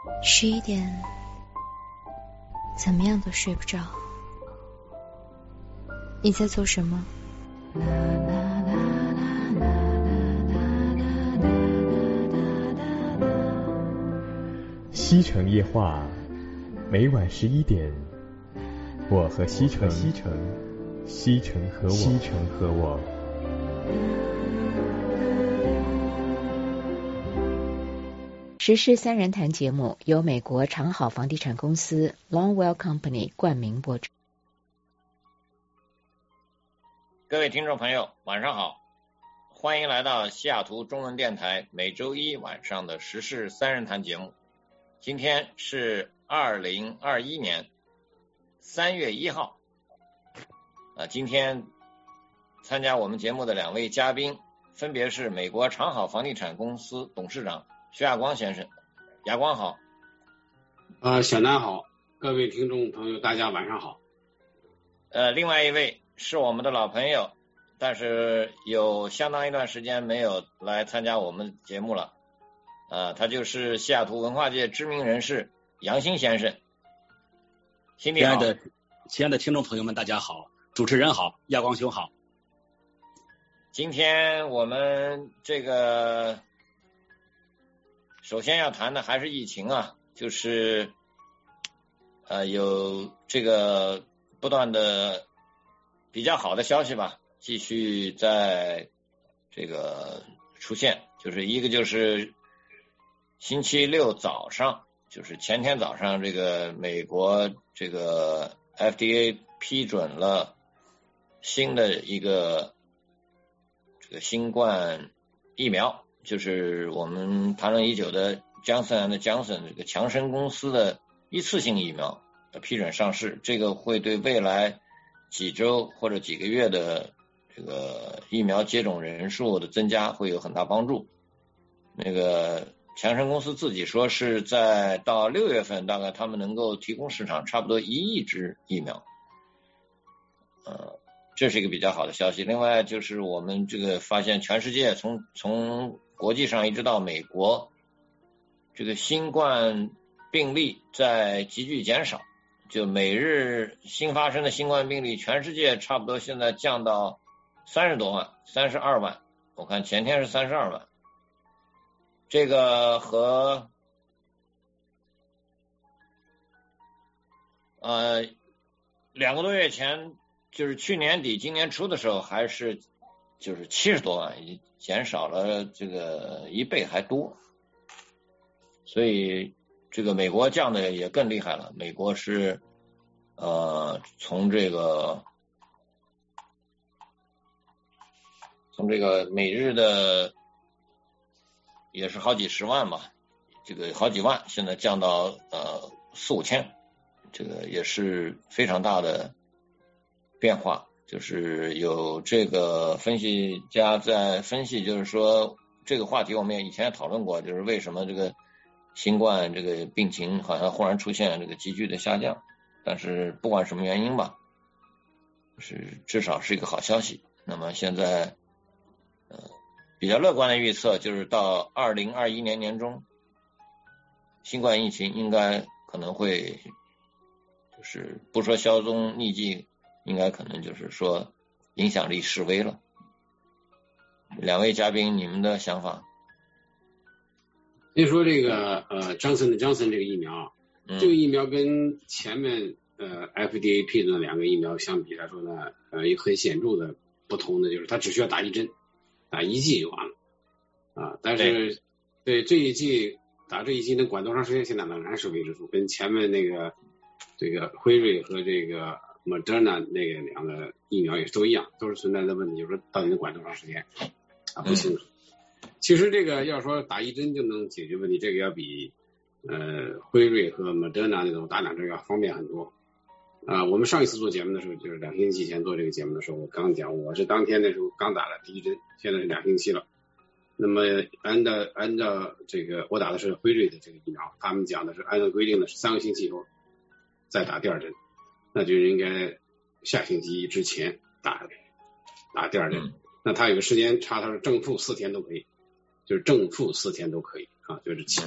11点，怎么样都睡不着。你在做什么？ 西城夜话，每晚11点，我和西城，西城和我。 时事三人谈节目由美国长好房地产公司 Longwell Company 冠名播出。 各位听众朋友，晚上好，欢迎来到西雅图中文电台每周一晚上的时事三人谈节目。今天是2021年3月1号。今天参加我们节目的两位嘉宾分别是美国长好房地产公司董事长徐亚光先生。亚光好。 小南好，各位听众朋友大家晚上好。 另外一位是我们的老朋友，但是有相当一段时间没有来参加我们节目了。他就是西雅图文化界知名人士杨新先生。新弟好。 亲爱的听众朋友们大家好，主持人好，亚光兄好。 今天我们这个首先要谈的还是疫情啊，就是有这个不断的比较好的消息吧，继续在这个出现，就是一个就是星期六早上，就是前天早上，这个美国这个 FDA 批准了新的一个这个新冠疫苗，就是我们谈论已久的 Johnson & Johnson 这个强生公司的一次性疫苗批准上市，这个会对未来几周或者几个月的这个疫苗接种人数的增加会有很大帮助。那个强生公司自己说是在到6月份大概他们能够提供市场差不多1亿支疫苗。这是一个比较好的消息。另外就是我们这个发现全世界从国际上一直到美国，这个新冠病例在急剧减少，就每日新发生的新冠病例全世界差不多现在降到30多万32万，我看前天是32万。这个和2个多月前，就是去年底今年初的时候还是就是70多万，已经减少了这个1倍还多。所以这个美国降的也更厉害了，美国是从这个每日的也是好几十万吧，这个好几万，现在降到4-5千，这个也是非常大的变化。就是有这个分析家在分析，就是说这个话题我们也以前也讨论过，就是为什么这个新冠这个病情好像忽然出现这个急剧的下降，但是不管什么原因吧，是至少是一个好消息。那么现在比较乐观的预测就是到2021年年中，新冠疫情应该可能会就是不说销声匿迹，应该可能就是说影响力式微了。两位嘉宾你们的想法？ 所以说这个Johnson & Johnson 这个疫苗，这个疫苗跟前面FDA 批准的2个疫苗相比来说呢，有很显著的不同的就是它只需要打1针，打1剂就完了但是对这一剂打这一剂能管多长时间，现在仍然是未知数，跟前面那个这个辉瑞和这个 Moderna 那个2个疫苗也都一样，都是存在的问题，就是说到底能管多长时间不清楚。其实这个要说打1针就能解决问题，这个要比辉瑞和 Moderna 那种打2针要方便很多。我们上一次做节目的时候，就是2星期前做这个节目的时候，我刚讲我是当天的时候刚打了第1针，现在是2星期了。那么按照这个我打的是辉瑞的这个疫苗，他们讲的是按照规定的是3个星期以后再打第2针，那就应该下星期之前打第2针。那它有个时间差，它是正负4天都可以，就是正负4天都可以就是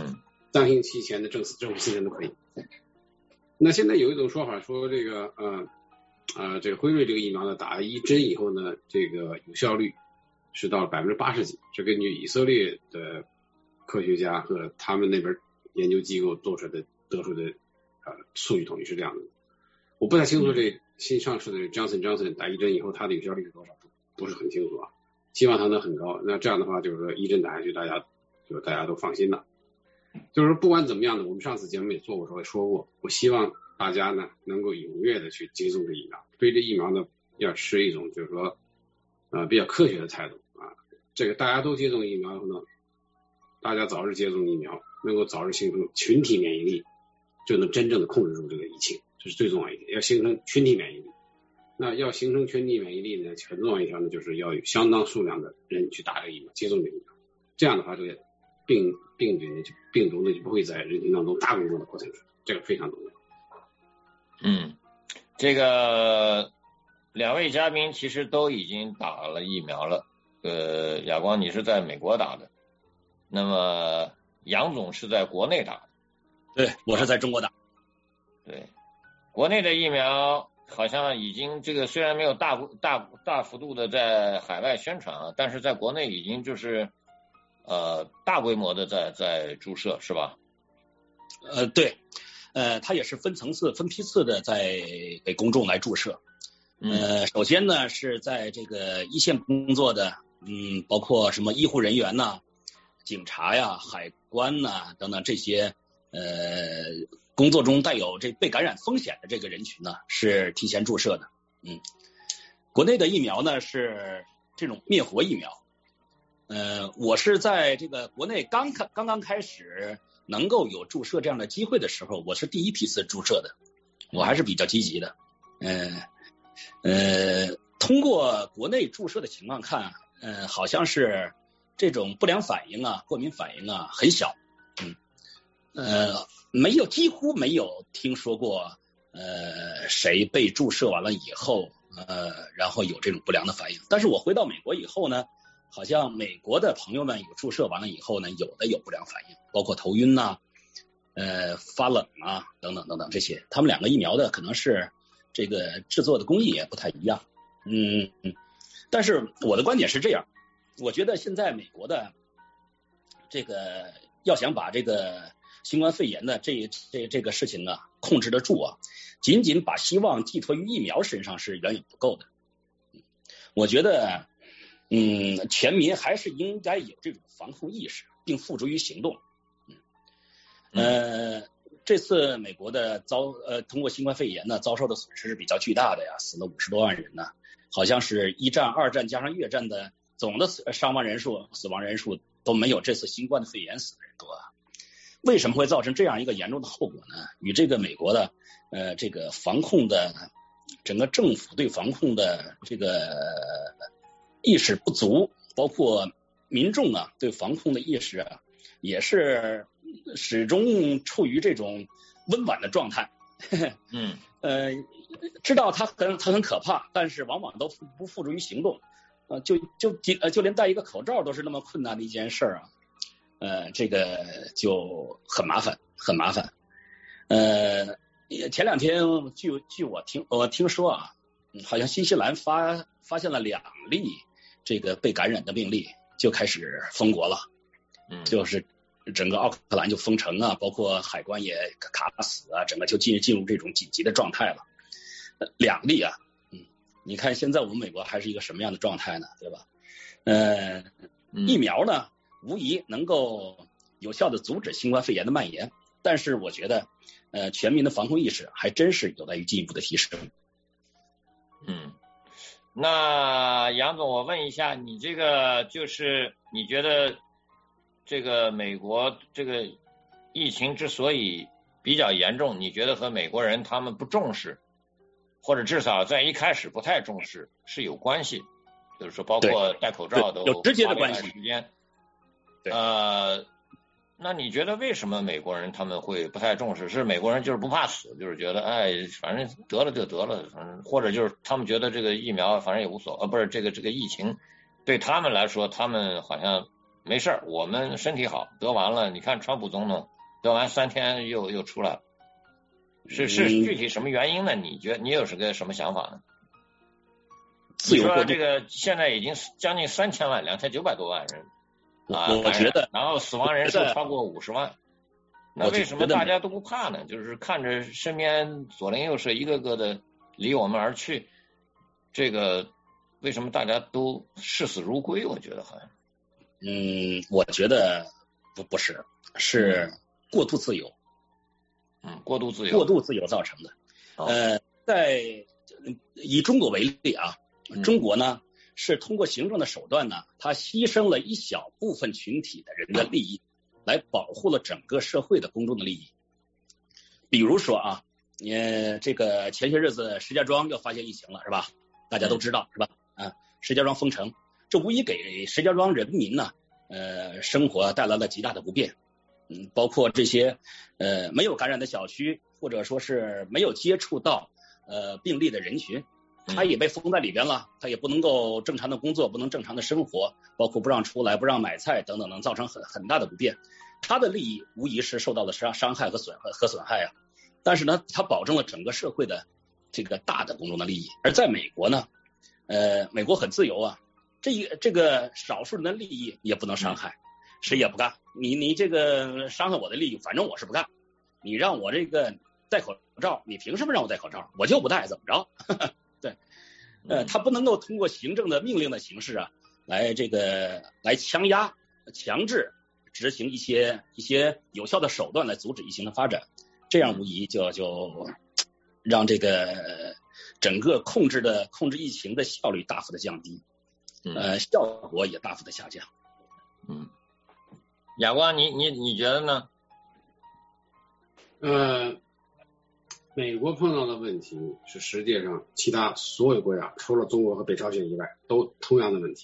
当刑期前的政府私人都可以。那现在有一种说法说这个这个辉瑞这个疫苗呢，打了1针以后呢，这个有效率是到了80%几，是根据以色列的科学家和他们那边研究机构得出的数据统计是这样的。我不太清楚这新上市的 Johnson & Johnson 打1针以后它的有效率是多少，不是很清楚啊。希望它能很高，那这样的话就是说1针打下去大家都放心了。就是说不管怎么样呢，我们上次节目也说过，我希望大家呢能够踊跃的去接种这疫苗，对这疫苗呢要持一种就是说比较科学的态度啊。这个大家都接种疫苗以后呢，大家早日接种疫苗，能够早日形成群体免疫力，就能真正的控制住这个疫情，这是最重要一点，要形成群体免疫力。那要形成群体免疫力呢，很重要一条呢，就是要有相当数量的人去打这个疫苗，接种这个疫苗，这样的话，这个病毒呢就不会在人群当中大规模的扩散出来，这个非常重要。 这个2位嘉宾其实都已经打了疫苗了，亚光你是在美国打的，那么杨总是在国内打的。 对，我是在中国打。 对，国内的疫苗好像已经这个虽然没有大幅度的在海外宣传啊，但是在国内已经就是大规模的在注射是吧？ 对，它也是分层次分批次的在给公众来注射。首先呢是在这个一线工作的包括什么医护人员呐、警察呀、海关呐等等这些工作中带有这被感染风险的这个人群呢是提前注射的。国内的疫苗呢是这种灭活疫苗。我是在这个国内刚刚开始能够有注射这样的机会的时候，我是第一批次注射的，我还是比较积极的。通过国内注射的情况看，好像是这种不良反应啊、过敏反应啊很小。几乎没有听说过谁被注射完了以后然后有这种不良的反应。但是我回到美国以后呢，好像美国的朋友们有注射完了以后呢，有的有不良反应，包括头晕呐、发冷啊等等等等这些。他们2个疫苗的可能是这个制作的工艺也不太一样。但是我的观点是这样，我觉得现在美国的这个要想把这个新冠肺炎的这个事情呢控制得住啊，仅仅把希望寄托于疫苗身上是远远不够的。我觉得全民还是应该有这种防控意识，并付诸于行动。这次美国的通过新冠肺炎呢遭受的损失是比较巨大的呀，死了50多万人呢，好像是1战、2战加上越战的总的死亡人数都没有这次新冠肺炎死的人多啊。为什么会造成这样一个严重的后果呢？与这个美国的这个防控的整个政府对防控的这个意识不足，包括民众啊对防控的意识啊也是始终处于这种温婉的状态。知道它很可怕，但是往往都不付诸于行动。就连戴一个口罩都是那么困难的一件事啊。这个就很麻烦。前2天据我听说啊，好像新西兰发现了2例这个被感染的病例，就开始封国了。就是整个奥克兰就封城啊，包括海关也卡死啊，整个就进入这种紧急的状态了。2例啊，你看现在我们美国还是一个什么样的状态呢？对吧？疫苗呢无疑能够有效的阻止新冠肺炎的蔓延，但是我觉得全民的防控意识还真是有待于进一步的提升。 那杨总，我问一下，你这个就是你觉得这个美国这个疫情之所以比较严重，你觉得和美国人他们不重视，或者至少在一开始不太重视是有关系？就是说包括戴口罩都有直接的关系。 那你觉得为什么美国人他们会不太重视？是美国人就是不怕死，就是觉得反正得了就得了，反正或者就是他们觉得这个疫苗反正也无所不是这个疫情对他们来说他们好像没事，我们身体好，得完了你看川普总统得完3天又出来了，是具体什么原因呢？你觉得你有什么想法呢？ 自由过渡， 你说这个现在已经将近3000万，2900多万人啊， 我觉得， 然后死亡人数超过50万，那为什么大家都不怕呢？就是看着身边左邻右舍一个个的离我们而去，这个为什么大家都视死如归？我觉得好像， 我觉得不是，是过度自由， 过度自由造成的。在以中国为例啊，中国呢是通过行政的手段呢，它牺牲了一小部分群体的人的利益，来保护了整个社会的公众的利益。比如说啊，这个前些日子石家庄又发现疫情了，是吧？大家都知道，是吧？石家庄封城，这无疑给石家庄人民呢，生活带来了极大的不便。包括这些没有感染的小区，或者说是没有接触到病例的人群，他也被封在里边了，他也不能够正常的工作，不能正常的生活，包括不让出来，不让买菜等等，能造成很大的不便。他的利益无疑是受到了伤害和损害啊。但是呢，他保证了整个社会的这个大的公众的利益。而在美国呢，美国很自由啊，这个少数人的利益也不能伤害，谁也不干。你这个伤害我的利益，反正我是不干。你让我这个戴口罩，你凭什么让我戴口罩？我就不戴，怎么着？对，他不能够通过行政的命令的形式啊，来强制执行一些有效的手段来阻止疫情的发展，这样无疑就让这个整个控制疫情的效率大幅的降低，效果也大幅的下降。 亚光，你觉得呢？ 美国碰到的问题是世界上其他所有国家除了中国和北朝鲜以外都同样的问题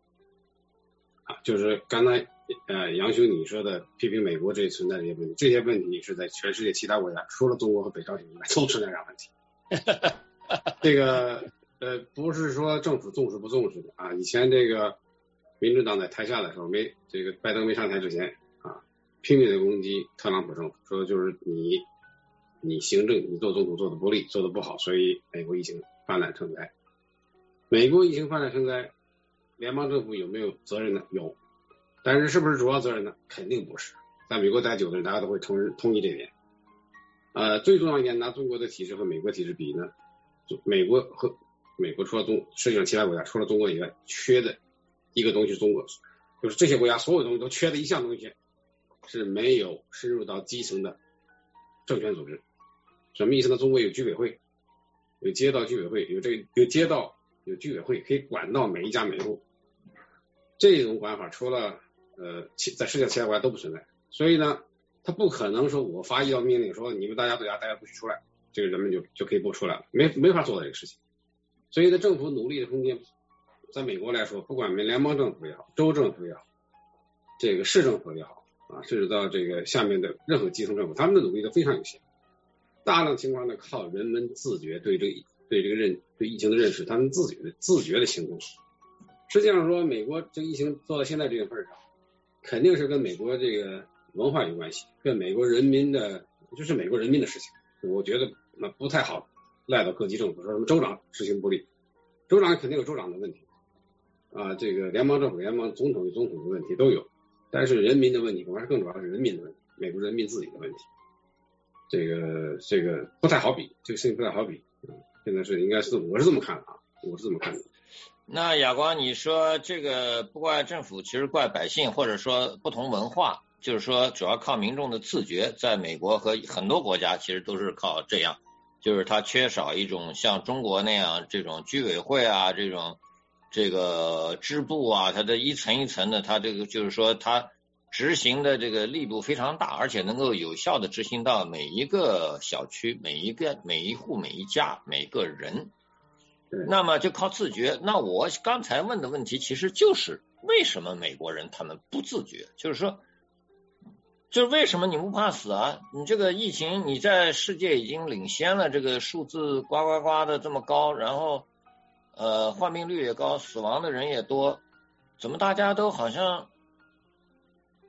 就是刚才杨兄你说的批评美国这存在的这些问题是在全世界其他国家除了中国和北朝鲜以外都存在这样问题。这个不是说政府重视不重视的以前这个民主党在台下的时候这个拜登没上台之前拼命的攻击特朗普政府，说就是你行政你做总统做的不利做的不好，所以美国疫情泛滥成灾。美国疫情泛滥成灾，联邦政府有没有责任呢？有，但是是不是主要责任呢？肯定不是。在美国待久的人大家都会同意这点。最重要一点，拿中国的体制和美国体制比呢，美国除了世界上其他国家除了中国以外缺的一个东西是中国，就是这些国家所有东西都缺的一项东西是没有深入到基层的政权组织。什么意思呢？中国有居委会，有街道居委会，有街道有居委会，可以管到每一家每户。这种管法除了在世界其他国家都不存在。所以呢，他不可能说我发一道命令说你们大家不许出来，这个人们就可以不出来了，没法做到这个事情。所以呢，政府努力的空间，在美国来说，不管联邦政府也好，州政府也好，这个市政府也好甚至到这个下面的任何基层政府，他们的努力都非常有限。大量情况呢靠人们自觉对疫情的认识，他们自觉的行动。实际上说，美国这个疫情做到现在这个份上，肯定是跟美国这个文化有关系，跟美国人民的事情。我觉得不太好赖到各级政府，说什么州长执行不力，州长肯定有州长的问题这个联邦政府、联邦总统有总统的问题都有，但是人民的问题恐怕是更主要是人民的问题，美国人民自己的问题。这个不太好比，这个事情不太好比。现在是应该是我是这么看的我是这么看的。 那亚光，你说这个不怪政府，其实怪百姓，或者说不同文化，就是说主要靠民众的自觉。在美国和很多国家其实都是靠这样，就是它缺少一种像中国那样这种居委会这个支部它的一层一层的，它这个就是说它执行的这个力度非常大，而且能够有效的执行到每一个小区、每一户、每一家、每个人。那么就靠自觉。那我刚才问的问题其实就是为什么美国人他们不自觉，就是为什么你不怕死你这个疫情你在世界已经领先了，这个数字呱呱呱的这么高，然后患病率也高，死亡的人也多，怎么大家都好像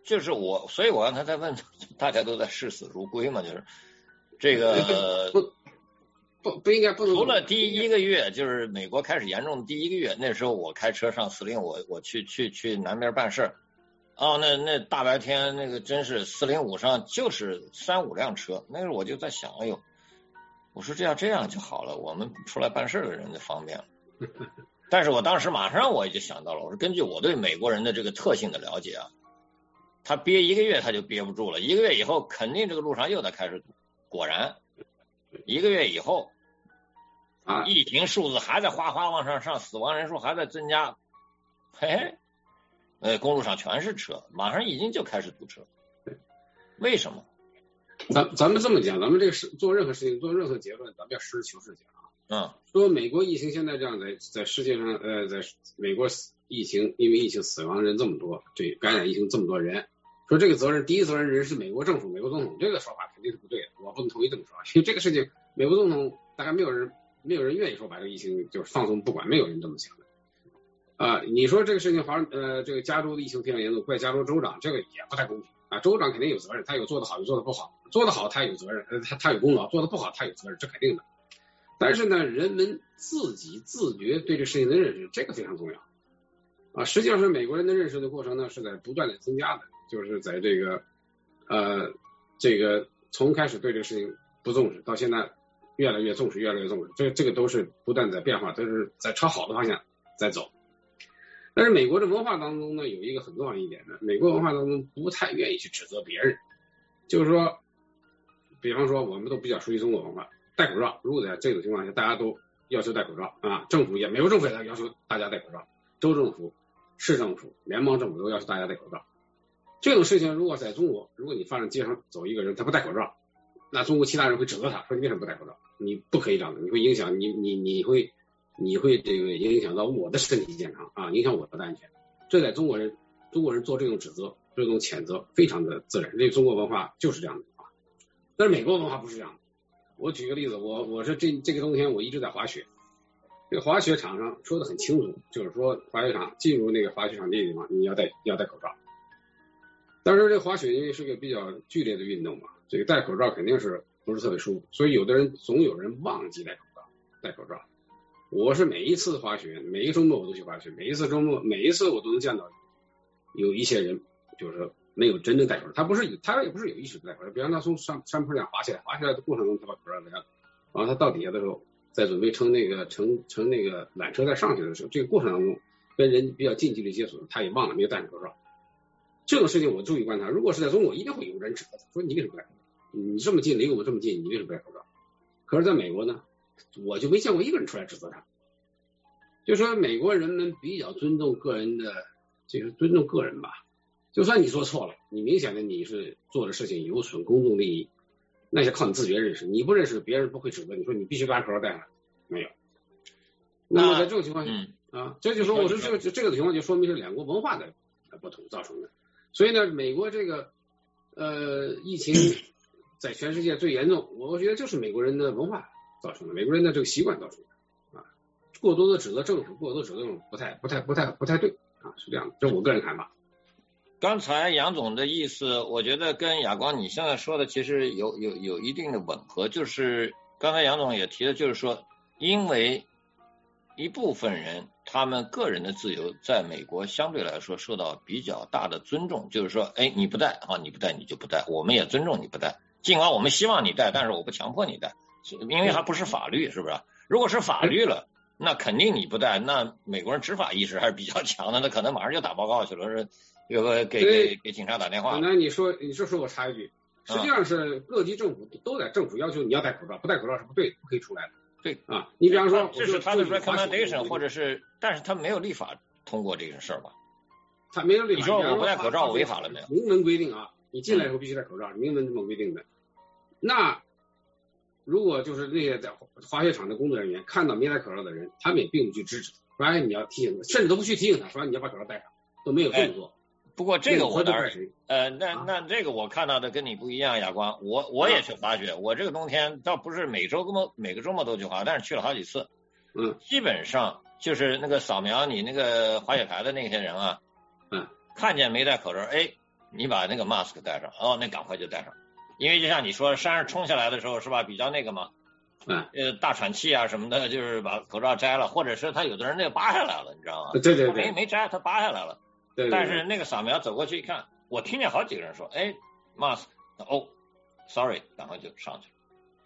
就是所以我刚才在问，大家都在视死如归嘛，就是这个不应该不能。 除了第一个月，就是美国开始严重的第一个月，那时候我开车上405，我去南边办事哦，那大白天那个真是405上就是3-5辆车，那时候我就在想，哎呦，我说这样就好了，我们出来办事的人就方便了。但是我当时马上我就想到了，我说根据我对美国人的这个特性的了解啊，他憋1个月他就憋不住了，1个月以后肯定这个路上又得开始堵。果然1个月以后疫情数字还在哗哗往上上，死亡人数还在增加，公路上全是车，马上已经就开始堵车。为什么？ 咱们这么讲，咱们这个做任何事情做任何结论，咱们要实事求是讲说美国疫情现在这样在世界上在美国疫情，因为疫情死亡人这么多，对感染疫情这么多人，说这个责任第一责任人是美国政府美国总统，这个说法肯定是不对的，我不能同意这么说。因为这个事情美国总统大概没有人愿意说把这个疫情就是放松不管，没有人这么想的你说这个事情这个加州的疫情非常严重，怪加州州长，这个也不太公平州长肯定有责任，他有做得好有做得不好，做得好他有责任他有功劳，做得不好他有责任，这肯定的。但是呢，人们自己自觉对这事情的认识，这个非常重要实际上是美国人的认识的过程呢，是在不断的增加的，就是在这个从开始对这个事情不重视，到现在越来越重视，越来越重视，这个都是不断在变化，都是在朝好的方向在走。但是美国的文化当中呢，有一个很重要一点呢，美国文化当中不太愿意去指责别人，就是说，比方说我们都比较熟悉中国文化。戴口罩，如果在这种情况下，大家都要求戴口罩政府美国政府也要求大家戴口罩，州政府、市政府、联邦政府都要求大家戴口罩。这种事情如果在中国，如果你放在街上走一个人，他不戴口罩，那中国其他人会指责他，说你为什么不戴口罩？你不可以这样的，你会影响你会这个影响到我的身体健康影响我的安全。这在中国人做这种指责、这种谴责非常的自然，这中国文化就是这样的但是美国文化不是这样的。我举个例子，我是这个冬天我一直在滑雪，这个滑雪场上说的很清楚，就是说滑雪场进入那个滑雪场地方你要戴口罩。但是这滑雪因为是个比较剧烈的运动嘛，这个戴口罩肯定是不是特别舒服，所以总有人忘记戴口罩。我是每一次滑雪，每一个周末我都去滑雪，每一次我都能见到有一些人就是说没有真正戴口罩，他也不是有意识不戴口罩，比方他从山坡上滑下来的过程中他把口罩戴上，然后他到底下的时候在准备乘那个缆车再上去的时候，这个过程当中跟人比较近距离接触，他也忘了没有戴口罩。这种事情我注意观察，如果是在中国一定会有人指责说你为什么不戴口罩，你这么近离我们这么近，你为什么不戴口罩？可是在美国呢，我就没见过一个人出来指责他。就说美国人们比较尊重个人的，就是尊重个人吧，就算你做错了，你明显的你是做的事情有损公众利益，那是靠你自觉认识，你不认识别人不会指责你说你必须把口罩戴上，没有。那么在这种情况下这就说我说这个情况就说明是两国文化的不同造成的。所以呢，美国这个疫情在全世界最严重，我觉得就是美国人的文化造成的，美国人的这个习惯造成的过多的指责政府，过多的指责政府不太对是这样的，这是我个人看法。 刚才杨总的意思，我觉得跟亚光你现在说的其实有一定的吻合，就是刚才杨总也提的，就是说，因为一部分人他们个人的自由在美国相对来说受到比较大的尊重，就是说，你不戴你不戴你就不戴，我们也尊重你不戴，尽管我们希望你戴，但是我不强迫你戴，因为它不是法律，是不是？如果是法律了，那肯定你不戴，那美国人执法意识还是比较强的，那可能马上就打报告去了，是有个给警察打电话。 那你说我插一句，实际上是各级政府都在政府要求你要戴口罩，不戴口罩是不对的，不可以出来的。 对你比方说， 这是他的 recommendation， 或者是，但是他没有立法通过这个事儿吧？ 他没有立法。 你说我不戴口罩违法了没有？ 明文规定你进来以后必须戴口罩，明文这么规定的。那如果就是那些在滑雪场的工作人员看到没戴口罩的人，他们也并不去制止，说你要提醒他，甚至都不去提醒他，说你要把口罩戴上，都没有这么做。 不过这个我当然那这个我看到的跟你不一样，亚光，我也去滑雪，我这个冬天倒不是每个周末都去滑，但是去了好几次。基本上就是那个扫描你那个滑雪牌的那些人看见没戴口罩， 你把那个 mask 戴上，那赶快就戴上，因为就像你说山上冲下来的时候是吧，比较那个嘛，大喘气啊什么的，就是把口罩摘了，或者是他有的人那个拔下来了，你知道吗？ 对对对， 没摘，他拔下来了。对。但是那个扫描走过去一看，我听见好几个人说，哎 ，mask， sorry， 赶快就上去了。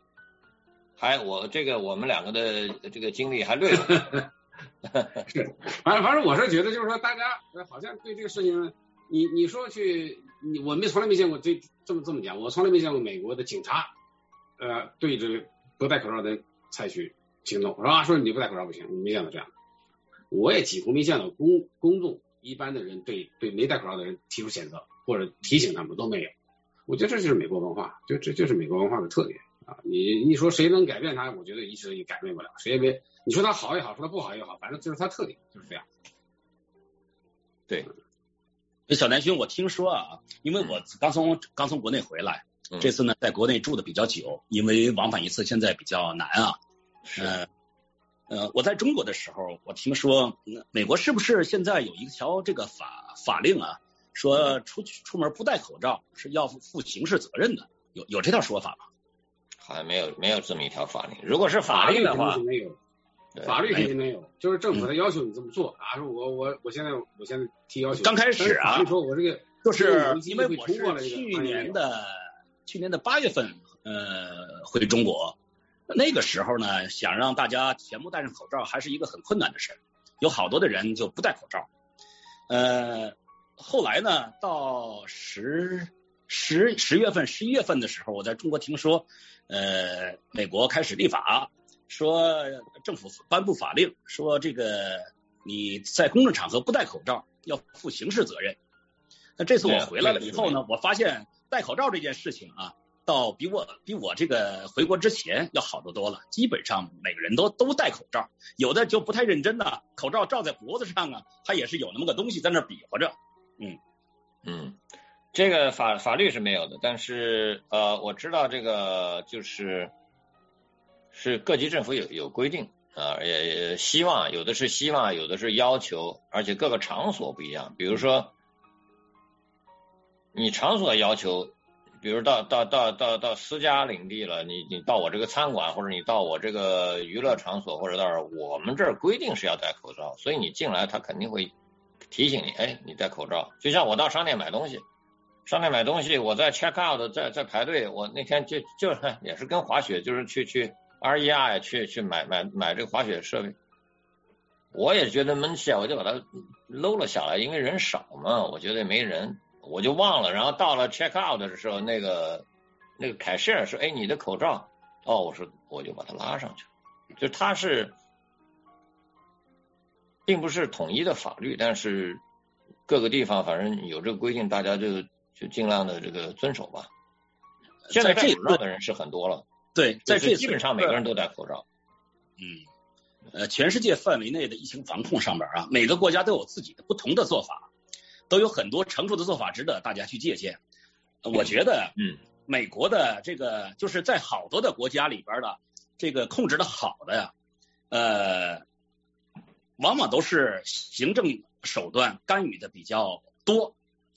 我们两个的这个经历还略有。 是，反正我是觉得就是说，大家好像对这个事情，你说我从来没见过这么讲，我从来没见过美国的警察，对着不戴口罩的人采取行动，说你不戴口罩不行，你没见到这样，我也几乎没见到公众一般的人对没戴口罩的人提出谴责或者提醒他们都没有，我觉得这就是美国文化，这就是美国文化的特点啊！你说谁能改变它？我觉得一时也改变不了，谁也别。你说他好也好，说他不好也好，反正就是他特点，就是这样。 对， 小南兄，我听说啊，因为我刚从国内回来，这次呢在国内住的比较久，因为往返一次现在比较难啊。我在中国的时候，我听说美国是不是现在有一条这个法令啊，说出门不戴口罩是要负刑事责任的，有这条说法吗？ 好像没有这么一条法令。如果是法令的话， 没有。法律肯定没有，就是政府的要求你这么做啊！说我现在提要求。 刚开始啊， 说我这个就是因为我是去年的8月份回中国，那个时候呢，想让大家全部戴上口罩还是一个很困难的事，有好多的人就不戴口罩。后来呢，到10月份、11月份的时候，我在中国听说，美国开始立法。说政府颁布法令，说这个你在公众场合不戴口罩要负刑事责任。那这次我回来了以后呢，我发现戴口罩这件事情啊，倒比我这个回国之前要好得多了。基本上每个人都戴口罩，有的就不太认真的，口罩罩在脖子上啊，他也是有那么个东西在那比划着。 这个法律是没有的，但是我知道这个是各级政府有规定也希望，有的是希望，有的是要求，而且各个场所不一样。比如说你场所要求，比如到私家领地了，你到我这个餐馆，或者你到我这个娱乐场所，或者到我们这儿规定是要戴口罩，所以你进来他肯定会提醒你，你戴口罩。就像我到商店买东西，我在 check out 在排队，我那天就是也是跟滑雪，就是去REI 去买这个滑雪设备，我也觉得闷气啊，我就把它搂了下来，因为人少嘛，我觉得没人，我就忘了。然后到了 check out 的时候，那个凯舍说：“你的口罩。”我就把它拉上去。就它是并不是统一的法律，但是各个地方反正有这个规定，大家就尽量的这个遵守吧。现在戴口罩的人是很多了。 对，在这基本上每个人都戴口罩。 全世界范围内的疫情防控上面啊，每个国家都有自己的不同的做法，都有很多成熟的做法值得大家去借鉴。我觉得，美国的这个就是在好多的国家里边的这个控制的好的呀，往往都是行政手段干预的比较多。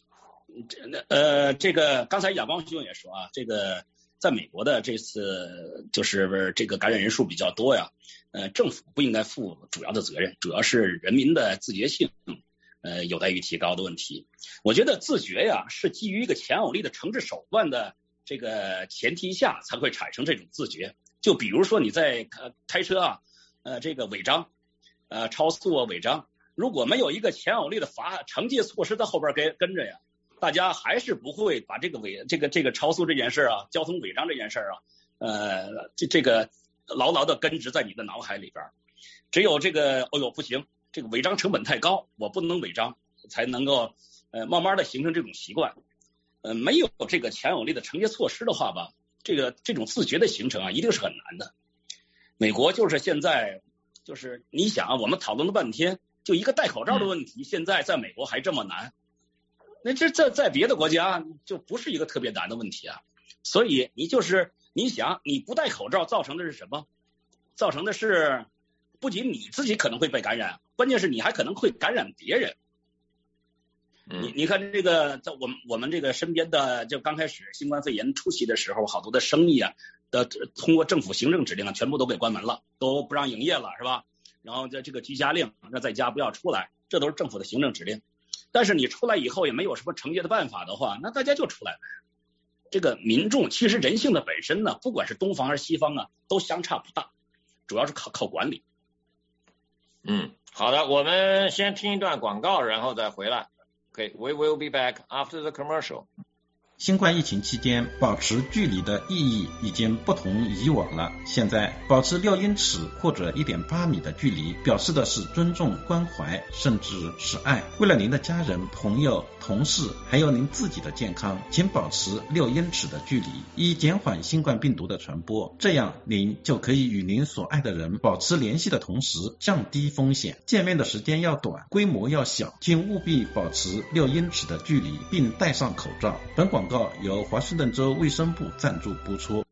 这个刚才亚光兄也说啊，这个。在美国的这次就是这个感染人数比较多呀，政府不应该负主要的责任，主要是人民的自觉性，有待于提高的问题。我觉得自觉呀是基于一个强有力的惩治手段的这个前提下才会产生这种自觉。就比如说你在开车啊，这个违章，超速啊违章，如果没有一个强有力的惩戒措施在后边跟着呀。大家还是不会把这个超速这件事啊，交通违章这件事啊，这个牢牢的根植在你的脑海里边。只有这个不行，这个违章成本太高，我不能违章，才能够慢慢的形成这种习惯。没有这个强有力的惩戒措施的话吧，这种自觉的形成啊，一定是很难的。美国就是现在就是你想啊，我们讨论了半天，就一个戴口罩的问题，现在在美国还这么难。那这在别的国家就不是一个特别难的问题啊，所以你想你不戴口罩造成的是什么？造成的是不仅你自己可能会被感染，关键是你还可能会感染别人。 你看这个，在我们这个身边的，就刚开始新冠肺炎初期的时候，好多的生意啊的通过政府行政指令啊，全部都给关门了，都不让营业了，是吧？然后这个居家令，让在家不要出来，这都是政府的行政指令。但是你出来以后也没有什么惩戒的办法的话，那大家就出来呗。这个民众其实人性的本身呢，不管是东方还是西方啊，都相差不大，主要是靠管理。 好的，我们先听一段广告，然后再回来。Okay, we will be back after the commercial. 新冠疫情期间，保持距离的意义已经不同以往了。现在保持6英尺或者 1.8 米的距离，表示的是尊重、关怀，甚至是爱。为了您的家人、朋友、同事，还有您自己的健康，请保持6英尺的距离，以减缓新冠病毒的传播。这样，您就可以与您所爱的人保持联系的同时，降低风险。见面的时间要短，规模要小，请务必保持6英尺的距离，并戴上口罩。本广告由华盛顿州卫生部赞助播出。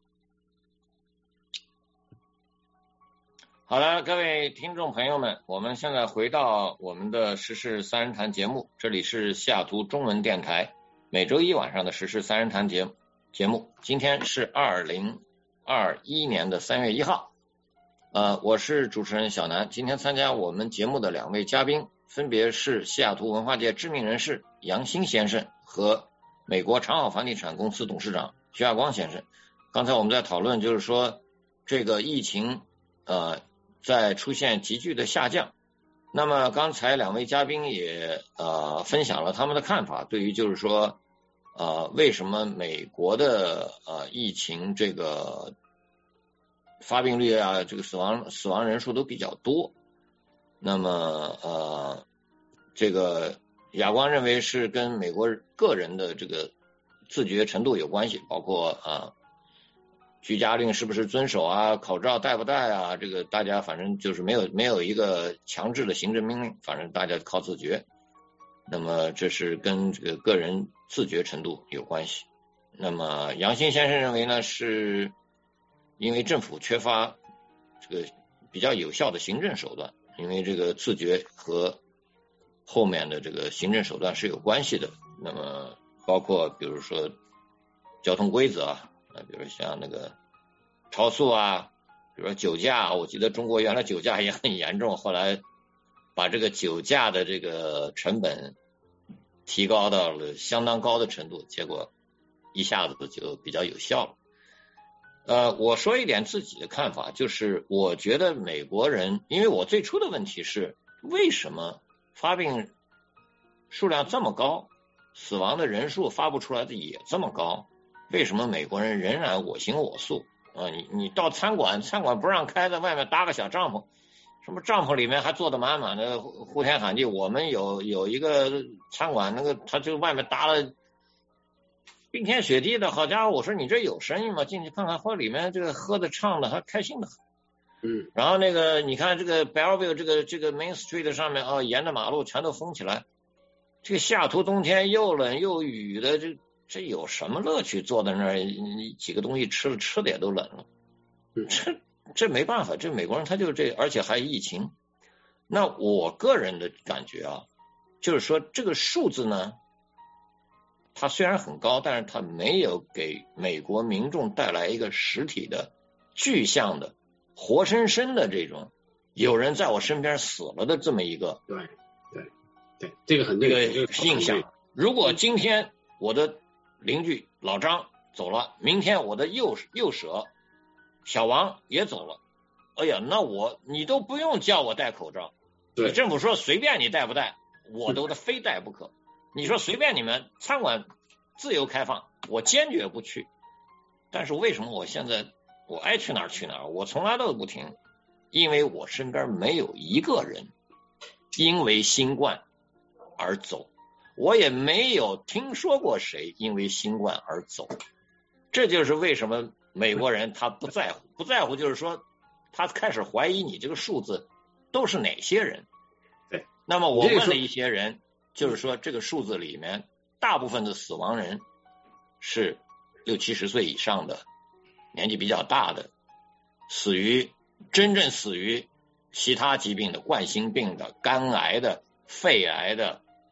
好了，各位听众朋友们，我们现在回到我们的时事三人谈节目，这里是西雅图中文电台每周一晚上的时事三人谈节目。今天是2021年的3月1号，我是主持人小南。今天参加我们节目的2位嘉宾分别是西雅图文化界知名人士杨新先生和美国长好房地产公司董事长徐亚光先生。刚才我们在讨论，就是说这个疫情在出现急剧的下降。那么刚才2位嘉宾也分享了他们的看法，对于就是说为什么美国的疫情这个发病率啊，这个死亡人数都比较多。那么这个亚光认为是跟美国个人的这个自觉程度有关系，包括居家令是不是遵守啊，口罩戴不戴啊，这个大家反正就是没有一个强制的行政命令，反正大家靠自觉。那么这是跟这个个人自觉程度有关系。那么杨新先生认为呢，是因为政府缺乏这个比较有效的行政手段，因为这个自觉和后面的这个行政手段是有关系的。那么包括比如说交通规则啊，比如像那个超速啊，比如说酒驾，我记得中国原来酒驾也很严重，后来把这个酒驾的这个成本提高到了相当高的程度，结果一下子就比较有效了。我说一点自己的看法，就是我觉得美国人，因为我最初的问题是为什么发病数量这么高，死亡的人数发布出来的也这么高，为什么美国人仍然我行我素啊？你到餐馆不让开，在外面搭个小帐篷，什么帐篷里面还坐得满满的，呼天喊地。我们有一个餐馆，那个他就外面搭了冰天雪地的，好家伙，我说你这有生意吗？进去看看，或里面这个喝的唱的还开心的很。然后那个你看这个 Bellevue 这个 Main Street 上面沿着马路全都封起来。这个西雅图冬天又冷又雨的，这有什么乐趣？坐在那儿几个东西吃的也都冷了。这没办法，这美国人他就这，而且还疫情。那我个人的感觉啊，就是说这个数字呢，它虽然很高，但是它没有给美国民众带来一个实体的具象的活生生的这种有人在我身边死了的这么一个对，这个很这个印象。如果今天我的邻居老张走了，明天我的右舍小王也走了，哎呀，那你都不用叫我戴口罩。你政府说随便你戴不戴，我都非戴不可。你说随便你们餐馆自由开放，我坚决不去。但是为什么我现在我爱去哪儿去哪儿，我从来都不停，因为我身边没有一个人因为新冠而走，我也没有听说过谁因为新冠而走。这就是为什么美国人他不在乎就是说他开始怀疑你这个数字都是哪些人。 对， 那么我问了一些人，就是说这个数字里面大部分的死亡人是60-70岁以上的，年纪比较大的，真正死于其他疾病的，冠心病的、肝癌的、肺癌的，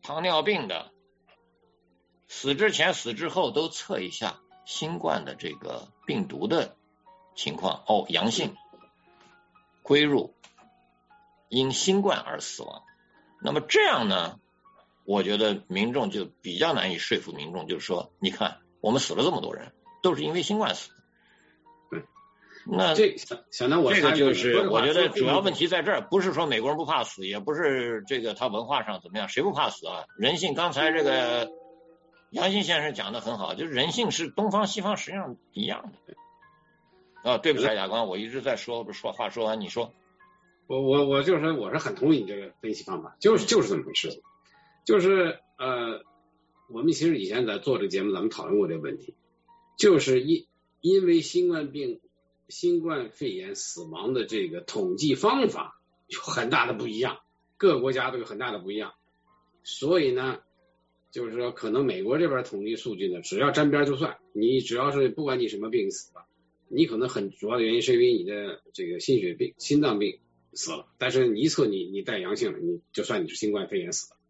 糖尿病的，死之前死之后都测一下新冠的这个病毒的情况，阳性，归入因新冠而死亡。那么这样呢，我觉得民众就比较难以说服民众，就是说你看我们死了这么多人都是因为新冠死的。那这个就是我觉得主要问题在这儿，不是说美国人不怕死，也不是这个他文化上怎么样，谁不怕死啊？人性，刚才这个杨新先生讲的很好，就是人性是东方西方实际上一样的。对不起，亚光，我一直在说话说完你说。 我就是说，我是很同意你这个分析方法，就是这么回事。就是我们其实以前在做这个节目，咱们讨论过这个问题，就是因为新冠肺炎死亡的这个统计方法有很大的不一样，各个国家都有很大的不一样，所以呢，就是说可能美国这边统计数据呢，只要沾边就算，你只要是不管你什么病死了，你可能很主要的原因是因为你的这个心血病、心脏病死了，但是你一测你带阳性了，你就算你是新冠肺炎死了。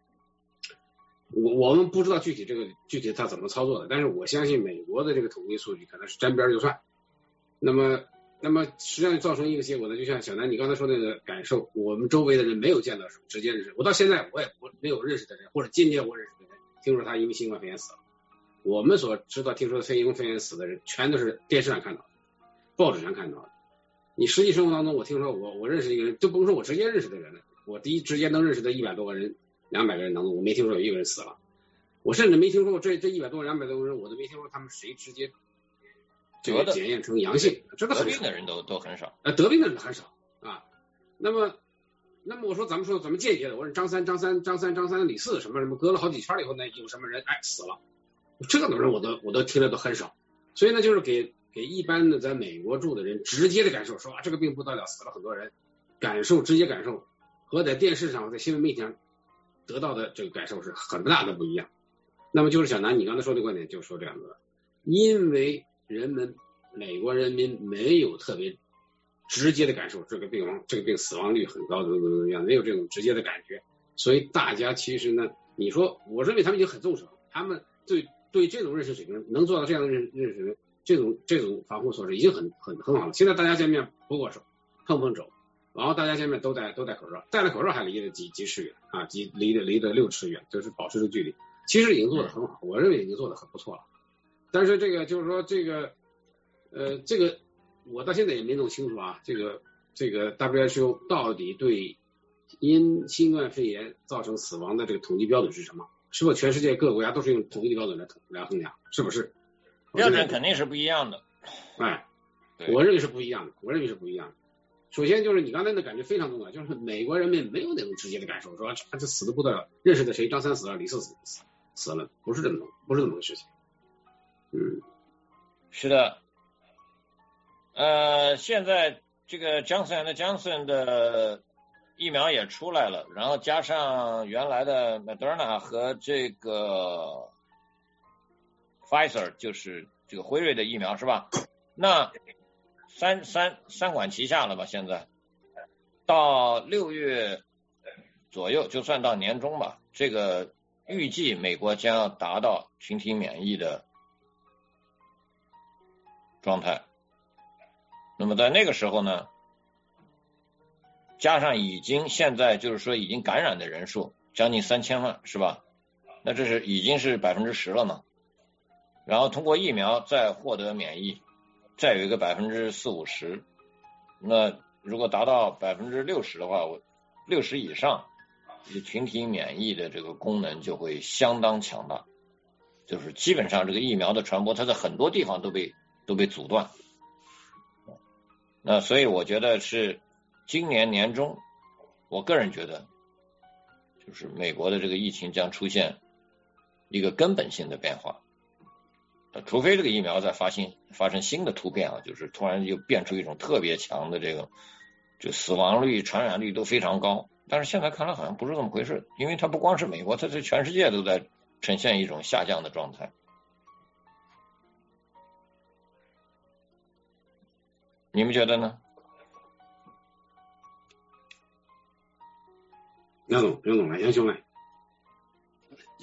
我们不知道具体他怎么操作的，但是我相信美国的这个统计数据可能是沾边就算。那么实际上造成一个结果呢，就像小南你刚才说那个感受，我们周围的人没有见到什么直接认识，我到现在我也没有认识的人，或者间接我认识的人听说他因为新冠肺炎死了。我们所知道听说因为肺炎死的人，全都是电视上看到的，报纸上看到的。你实际生活当中，我听说我认识一个人，就甭说我直接认识的人了，我直接能认识的100多个人、200个人当中，我没听说有一个人死了。我甚至没听说过这100多、200多个人，我都没听说他们谁直接这个检验成阳性，这个很少。 得病的人都很少。 得病的人很少啊。那么我说咱们怎么间接的？我说张三、李四什么隔了好几圈以后呢，有什么人死了？这种人我都听了都很少。所以呢，就是给一般的在美国住的人直接的感受，说这个病不得了，死了很多人，直接感受和在电视上、在新闻媒体上得到的这个感受是很大的不一样。那么就是小南你刚才说的观点，就是说这样子的，因为美国人民没有特别直接的感受这个病死亡率很高的没有这种直接的感觉，所以大家其实呢，你说我认为他们已经很重视了，他们对这种认识水平能做到这样的认识水平，这种防护措施已经很好了。现在大家见面不握手，碰手，然后大家见面都戴口罩，戴了口罩还离了几尺远啊，离了6尺远，就是保持着距离。其实已经做得很好，我认为已经做得很不错了。但是这个就是说这个我到现在也没弄清楚啊，这个 WHO 到底对因新冠肺炎造成死亡的这个统计标准是什么？是不是全世界各个国家都是用统一的标准来衡量？是不是？ 标准肯定是不一样的。 我认为是不一样的。首先就是你刚才的感觉非常重要，就是美国人民没有那种直接的感受，说这死的不得了，认识的谁张三死了，李四死了，不是这么个事情。 是的。现在这个 Johnson 的疫苗也出来了，然后加上原来的 Moderna 和这个 Pfizer 就是这个辉瑞的疫苗是吧？那三管齐下了吧？现在到6月左右，就算到年中吧，这个预计美国将要达到群体免疫的状态。那么在那个时候呢，加上现在就是说已经感染的人数将近3000万是吧？那这是已经是10%了嘛？然后通过疫苗再获得免疫，再有一个40-50%，那如果达到60%的话，60%以上，群体免疫的这个功能就会相当强大，就是基本上这个疫苗的传播，它在很多地方都被阻断。那所以我觉得是今年年中，我个人觉得就是美国的这个疫情将出现一个根本性的变化，除非这个疫苗再发生新的突变啊，就是突然又变出一种特别强的就死亡率、传染率都非常高。但是现在看来好像不是这么回事，因为它不光是美国，它是全世界都在呈现一种下降的状态。你们觉得呢？ 杨总来，杨兄来。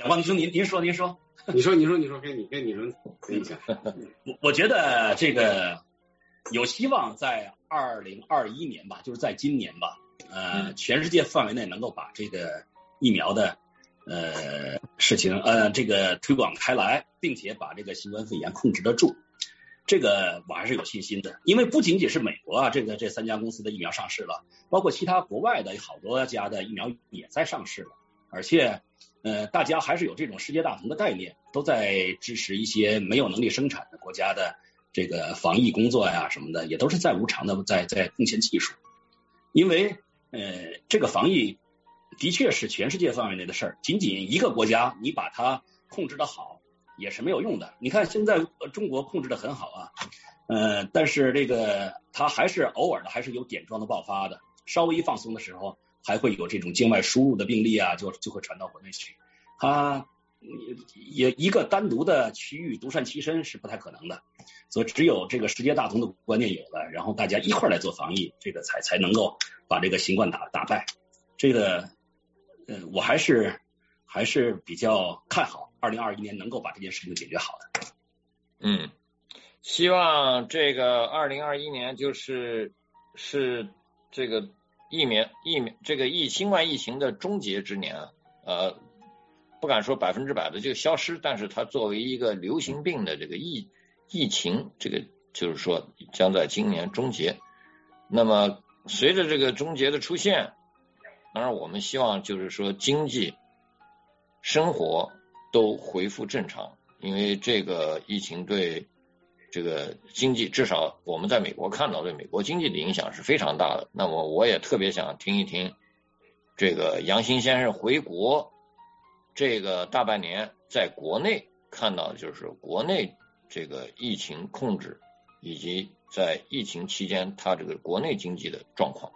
蒋方医生，您说， 你说，跟你说可以讲。 我觉得这个有希望在2021年吧，就是在今年吧，全世界范围内能够把这个疫苗的事情这个推广开来，并且把这个新冠肺炎控制得住。这个我还是有信心的，因为不仅仅是美国这3家公司的疫苗上市了，包括其他国外的好多家的疫苗也在上市了，而且大家还是有这种世界大同的概念，都在支持一些没有能力生产的国家的这个防疫工作呀什么的，也都是在无偿的在贡献技术。因为这个防疫的确是全世界范围内的事儿，仅仅一个国家你把它控制得好也是没有用的。你看现在中国控制得很好啊，但是这个它还是偶尔的还是有点状的爆发的，稍微一放松的时候还会有这种境外输入的病例啊，就会传到国内去。它也一个单独的区域独善其身是不太可能的，所以只有这个世界大同的观念有了，然后大家一块来做防疫，这个才能够把这个新冠打败。这个我还是比较看好2021年能够把这件事情解决好的。 希望这个2021年是这个这个新冠疫情的终结之年啊，不敢说100%的这个消失，但是它作为一个流行病的这个疫情，这个就是说将在今年终结。那么随着这个终结的出现，当然我们希望就是说经济生活都恢复正常，因为这个疫情对这个经济，至少我们在美国看到对美国经济的影响是非常大的。那么我也特别想听一听这个杨新先生回国这个大半年在国内看到就是国内这个疫情控制以及在疫情期间他这个国内经济的状况。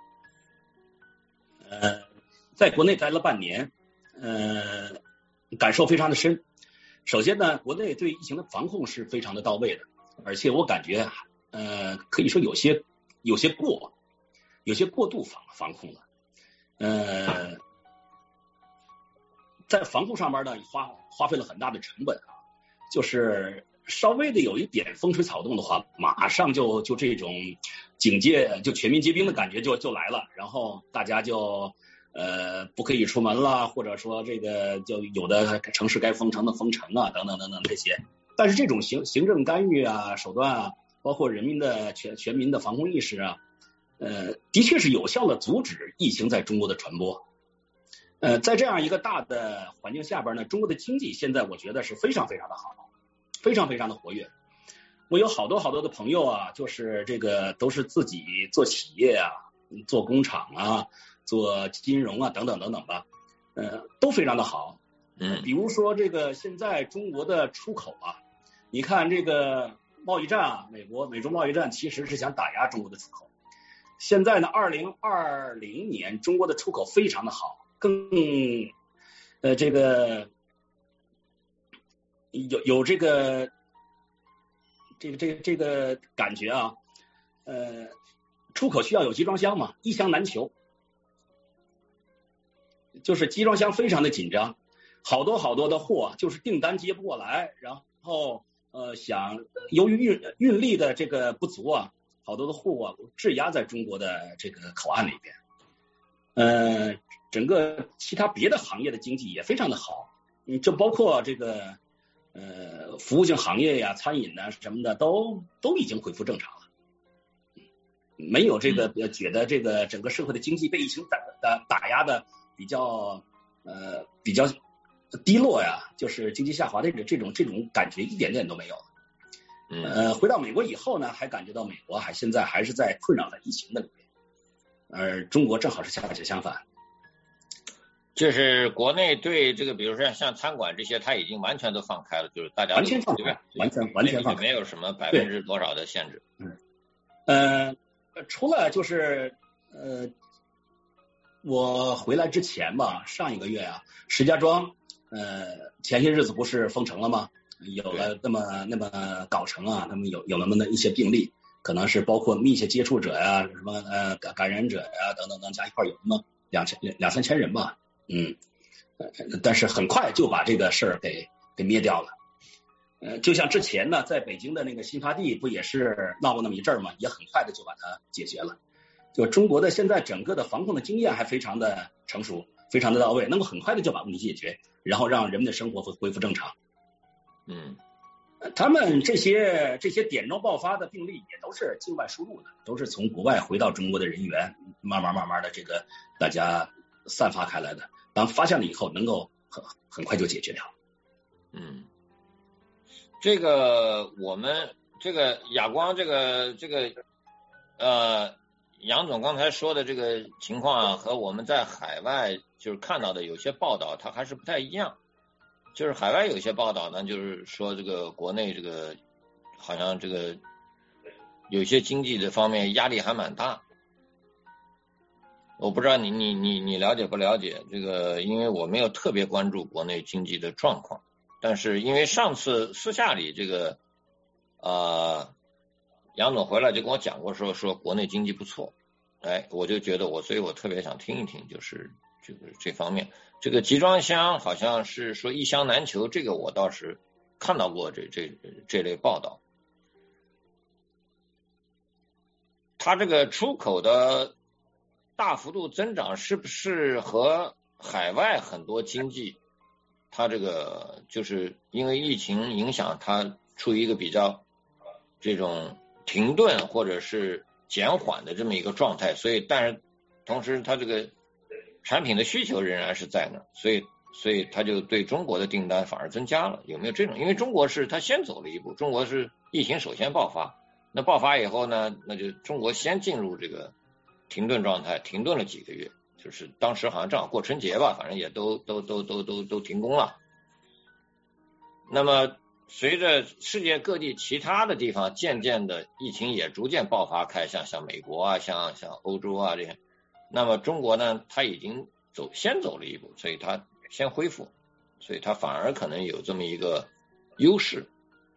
在国内待了半年，感受非常的深。首先呢，国内对疫情的防控是非常的到位的，而且我感觉可以说有些过度防控了。在防控上面呢，花费了很大的成本啊，就是稍微的有一点风吹草动的话，马上就这种警戒就全民皆兵的感觉就来了，然后大家就不可以出门了，或者说这个就有的城市该封城的封城啊，等等这些。但是这种行政干预啊手段啊，包括人民的全民的防控意识啊，的确是有效的阻止疫情在中国的传播。在这样一个大的环境下边呢，中国的经济现在我觉得是非常非常的好，非常非常的活跃。我有好多的朋友啊，就是这个都是自己做企业啊，做工厂啊，做金融啊，等等吧，都非常的好。比如说这个现在中国的出口啊，你看这个贸易战啊，美中贸易战其实是想打压中国的出口。现在呢，2020年中国的出口非常的好，更这个有这个感觉啊，出口需要有集装箱嘛，一箱难求，就是集装箱非常的紧张，好多的货就是订单接不过来，然后由于运力的这个不足啊，好多的货啊质押在中国的这个口岸里边。整个其他别的行业的经济也非常的好，就包括这个服务性行业呀、餐饮啊什么的都已经恢复正常了，没有这个觉得这个整个社会的经济被疫情打压的比较低落呀，就是经济下滑的这种感觉一点点都没有。回到美国以后呢，还感觉到美国现在还是在困扰在疫情的里面，而中国正好是恰恰相反。 就是国内对这个，比如说像餐馆这些，它已经完全都放开了，就是大家完全放开，完全放开， 没有什么%多少的限制。 除了就是我回来之前吧，上一个月啊，石家庄前些日子不是封城了吗？有了那么搞成啊，他们有那么的一些病例，可能是包括密切接触者呀、什么感染者呀等等加一块有那么2、3千人吧。 但是很快就把这个事儿给灭掉了。就像之前呢，在北京的那个新发地不也是闹过那么一阵吗？也很快的就把它解决了。就中国的现在整个的防控的经验还非常的成熟，非常的到位，能够很快的就把问题解决，然后让人们的生活恢复正常。他们这些点状爆发的病例也都是境外输入的，都是从国外回到中国的人员，慢慢的这个大家散发开来的。当发现了以后，能够很快就解决掉。 这个我们这个亚光杨总刚才说的这个情况啊，和我们在海外就是看到的有些报道，它还是不太一样。就是海外有些报道呢，就是说这个国内这个好像这个有些经济的方面压力还蛮大。我不知道你了解不了解这个，因为我没有特别关注国内经济的状况。但是因为上次私下里这个杨总回来就跟我讲过说国内经济不错，我就觉得所以我特别想听一听，就是这方面，这个集装箱好像是说一箱难求，这个我倒是看到过这类报道。它这个出口的大幅度增长是不是和海外很多经济它这个就是因为疫情影响，它处于一个比较这种停顿或者是减缓的这么一个状态，但是同时它这个产品的需求仍然是在那，所以它就对中国的订单反而增加了。有没有这种？因为中国是它先走了一步，中国是疫情首先爆发，那爆发以后呢，那就中国先进入这个停顿状态，停顿了几个月。就是当时好像正好过春节吧，反正也都停工了。那么随着世界各地其他的地方渐渐的疫情也逐渐爆发开，像美国啊，像欧洲啊这些，那么中国呢，它已经先走了一步，所以它先恢复，所以它反而可能有这么一个优势。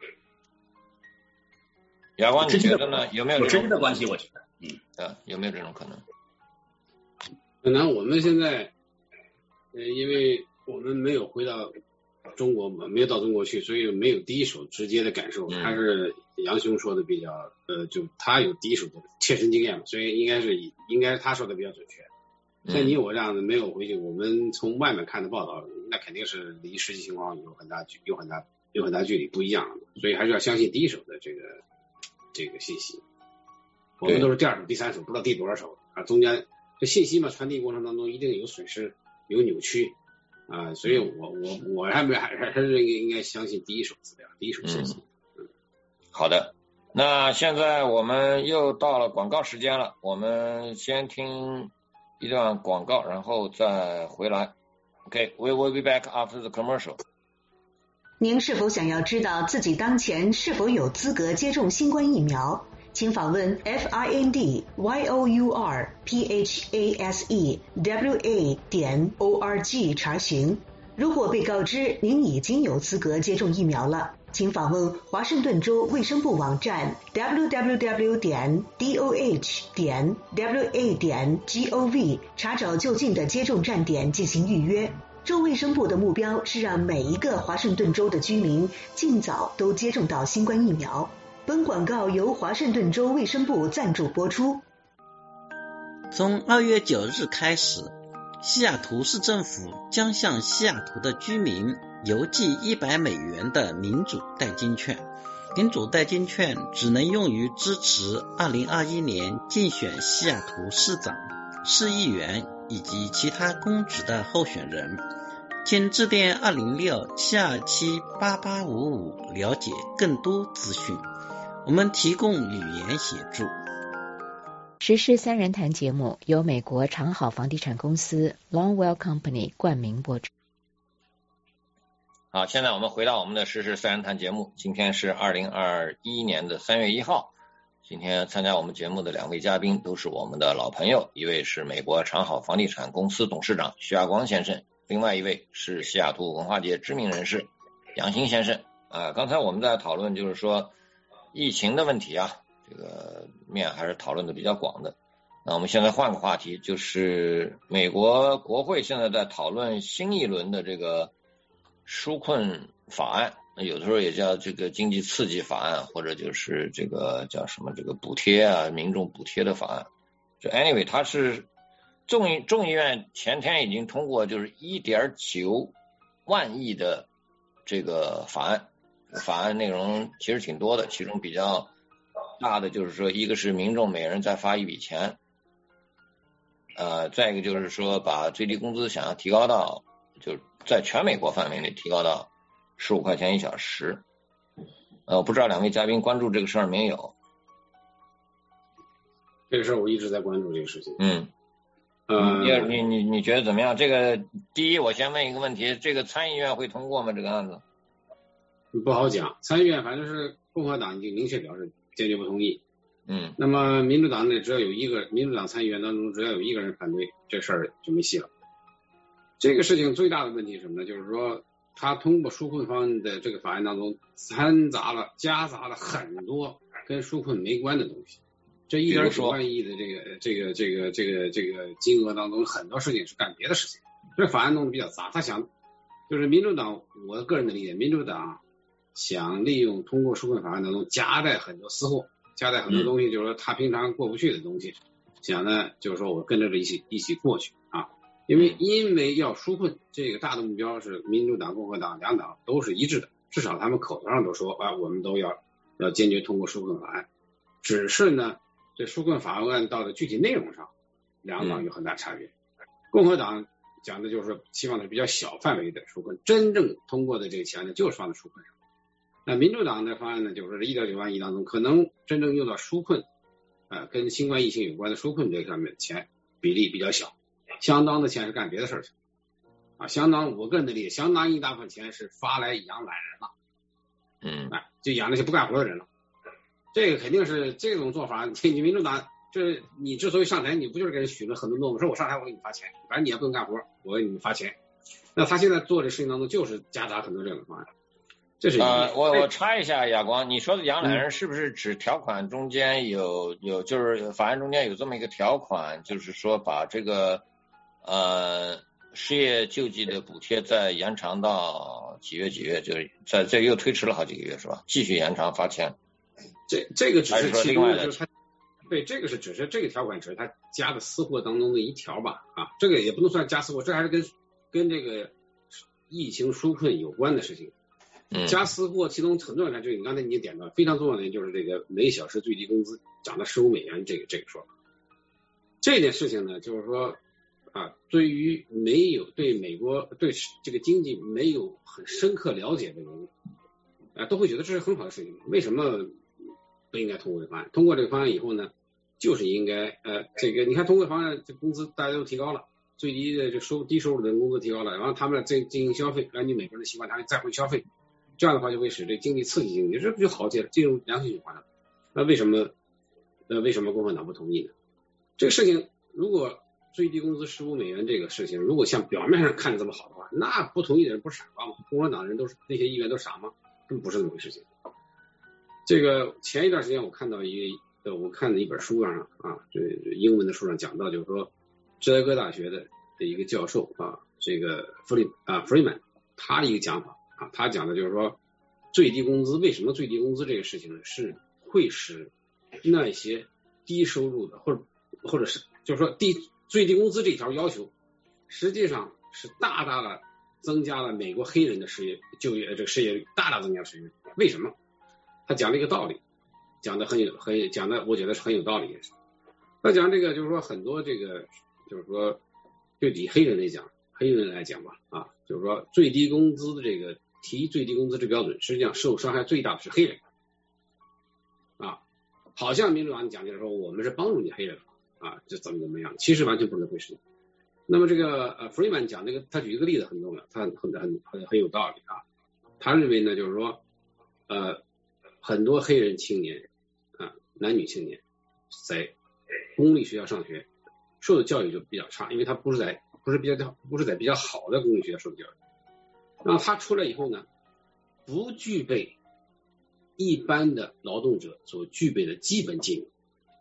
亚光，你觉得呢？有没有直接的关系？我觉得， 有没有这种可能？ 可能我们现在，因为我们没有回到中国嘛，没有到中国去，所以没有第一手直接的感受。还是杨兄说的比较，就他有第一手的切身经验嘛，所以应该是他说的比较准确。像你我这样的没有回去，我们从外面看的报道，那肯定是离实际情况有很大距离，不一样，所以还是要相信第一手的这个信息。我们都是第二手、第三手，不知道第多少手啊，中间。这信息嘛，传递过程当中一定有损失，有扭曲啊，所以我还是应该相信第一手资料、第一手信息。 好的，那现在我们又到了广告时间了，我们先听一段广告，然后再回来。Okay, we will be back after the commercial. 您是否想要知道自己当前是否有资格接种新冠疫苗？请访问 FINDYOURPHASEWA.org 查询。如果被告知您已经有资格接种疫苗了，请访问华盛顿州卫生部网站 www.doh.wa.gov 查找就近的接种站点进行预约。州卫生部的目标是让每一个华盛顿州的居民尽早都接种到新冠疫苗。本广告由华盛顿州卫生部赞助播出。 从2月9日开始，西雅图市政府将向西雅图的居民邮寄$100的民主代金券。民主代金券只能用于支持2021年竞选西雅图市长、市议员以及其他公职的候选人。请致电206-727-8855了解更多资讯。我们提供语言协助。 时事三人谈节目由美国长好房地产公司 Longwell Company 冠名播出。 好，现在我们回到我们的时事三人谈节目，今天是2021年的3月1号。今天参加我们节目的2位嘉宾都是我们的老朋友，一位是美国长好房地产公司董事长徐亚光先生，另外一位是西雅图文化界知名人士杨兴先生。刚才我们在讨论就是说疫情的问题啊，这个面还是讨论的比较广的。 那我们现在换个话题，就是美国国会现在在讨论新一轮的这个纾困法案，有的时候也叫这个经济刺激法案，或者就是这个叫什么这个补贴啊，民众补贴的法案。就 anyway， 它是众议院前天已经通过，就是 1.9 万亿的这个法案。法案内容其实挺多的，其中比较大的就是说，一个是民众每人再发一笔钱，再一个就是说把最低工资想要提高到，就在全美国范围内提高到15块钱1小时。不知道两位嘉宾关注这个事儿没有？ 这个事儿我一直在关注这个事情。 你觉得怎么样？这个第一，我先问一个问题，这个参议院会通过吗？这个案子？ 不好讲，参议院反正是共和党已经明确表示坚决不同意。那么民主党呢，只要有一个民主党参议员当中只要有一个人反对，这事儿就没戏了。这个事情最大的问题是什么呢？就是说他通过纾困方案的这个法案当中夹杂了很多跟纾困没关的东西。这1.9万亿的这个金额当中，很多事情是干别的事情。这法案弄得比较杂，他想就是民主党，我个人的理解，民主党想利用通过纾困法案当中夹带很多私货，夹带很多东西，就是说他平常过不去的东西，想呢就是说我跟着这一起过去啊，因为要纾困这个大的目标是民主党、共和党两党都是一致的，至少他们口头上都说我们都要坚决通过纾困法案，只是呢这纾困法案到的具体内容上，两党有很大差别。共和党讲的就是说希望的是比较小范围的纾困，真正通过的这个钱呢就是放在纾困上。那民主党的方案呢，就是说1.9万亿当中，可能真正用到纾困跟新冠疫情有关的纾困这上面的钱比例比较小，相当的钱是干别的事情我个人的理解，相当一大部分钱是发来养懒人了，就养那些不干活的人了。这个肯定是这种做法，你民主党这你之所以上台，你不就是给人许了很多诺吗？说我上台我给你发钱，反正你也不用干活，我给你们发钱。那他现在做的事情当中就是夹杂很多这种方案。这是我插一下，亚光，你说的养懒人是不是指条款中间有就是法案中间有这么一个条款，就是说把这个失业救济的补贴再延长到几月，就是在这又推迟了好几个月是吧？继续延长发钱。 这个只是其中的，就是对，这个是只是这个条款只是他加的私货当中的一条吧这个也不能算加私货，这还是跟这个疫情纾困有关的事情。加私货其中很重要的就是你刚才你也点到非常重要的就是这个每小时最低工资涨到15美元这个说法。这件事情呢，就是说对于没有对美国对这个经济没有很深刻了解的人都会觉得这是很好的事情。为什么不应该通过这个方案？通过这个方案以后呢，就是应该这个你看通过方案，这工资大家都提高了，最低的这低收入的人工资提高了，然后他们进行消费，根据美国人的习惯，他们再会消费，这样的话就会使这经济刺激经济，这不就好解了，进入良性循环了。那为什么共和党不同意呢？这个事情如果最低工资15美元这个事情，如果像表面上看着这么好的话，那不同意的人不是傻瓜吗？共和党人都是那些议员都傻吗？根本不是这么回事情。这个前一段时间我看到我看的一本书上这英文的书上讲到，就是说芝加哥大学的一个教授这个Freeman 他一个讲法他讲的就是说最低工资，为什么最低工资这个事情呢是会使那些低收入的或者是就是说最低工资这条要求实际上是大大的增加了美国黑人的就业这个失业率，大大增加了失业率。为什么？他讲了一个道理，讲的我觉得是很有道理的。他讲这个就是说很多这个就是说对比黑人来讲吧就是说最低工资的这个提最低工资这标准，实际上受伤害最大的是黑人好像民主党讲就是说我们是帮助你黑人这怎么样，其实完全不是这回事。那么这个Freeman 讲这个，他举一个例子很重要，他很有道理他认为呢就是说很多黑人青年男女青年在公立学校上学受的教育就比较差，因为他不是在比较好的公立学校受的教育，然后他出来以后呢不具备一般的劳动者所具备的基本技能，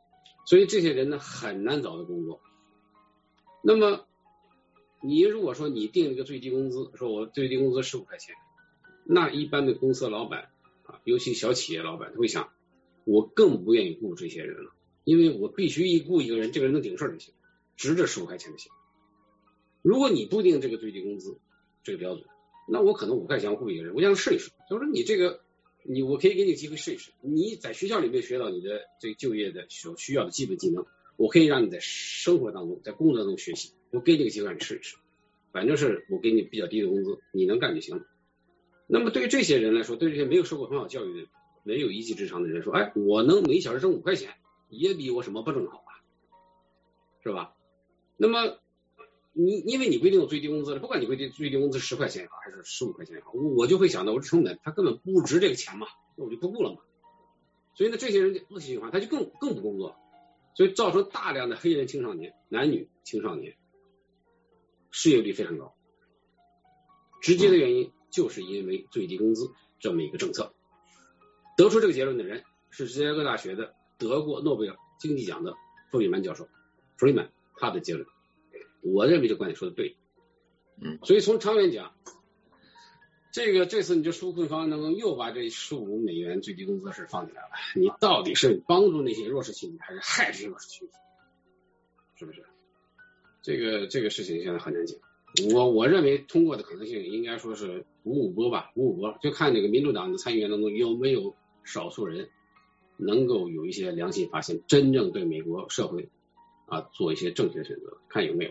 所以这些人呢很难找到工作。那么你如果说你定一个最低工资，说我最低工资15块钱，那一般的公司老板啊，尤其小企业老板，他会想，我更不愿意雇这些人了，因为我必须一雇一个人，这个人能顶事儿就行，值这15块钱就行。如果你不定这个最低工资这个标准，那我可能5块钱雇一个人，我想试一试，就是说你这个我可以给你机会试一试，你在学校里面学到你的这个就业的所需要的基本技能，我可以让你在生活当中在工作当中学习，我给你个机会让你试一试，反正是我给你比较低的工资，你能干就行了。那么对于这些人来说，对这些没有受过很好教育的没有一技之长的人说，哎，我能每小时挣5块钱也比我什么不挣好吧，是吧？那么因为你规定有最低工资了，不管你规定最低工资10块钱也好还是15块钱也好，我就会想到我这成本它根本不值这个钱嘛，那我就不雇了嘛。所以呢，这些人恶性循环，他就更不工作，所以造成大量的黑人青少年、男女青少年失业率非常高。直接的原因就是因为最低工资这么一个政策。得出这个结论的人是芝加哥大学的得过诺贝尔经济奖的弗里曼教授。弗里曼他的结论，我认为这观点说的对。所以从长远讲，这次你就纾困方案当中又把这15美元最低工资的事放进来了，你到底是帮助那些弱势群体还是害这些弱势群体？是不是？这个事情现在很难讲。我认为通过的可能性应该说是五五波吧，就看这个民主党的参议员当中有没有少数人能够有一些良心发现，真正对美国社会啊做一些正确的选择，看有没有。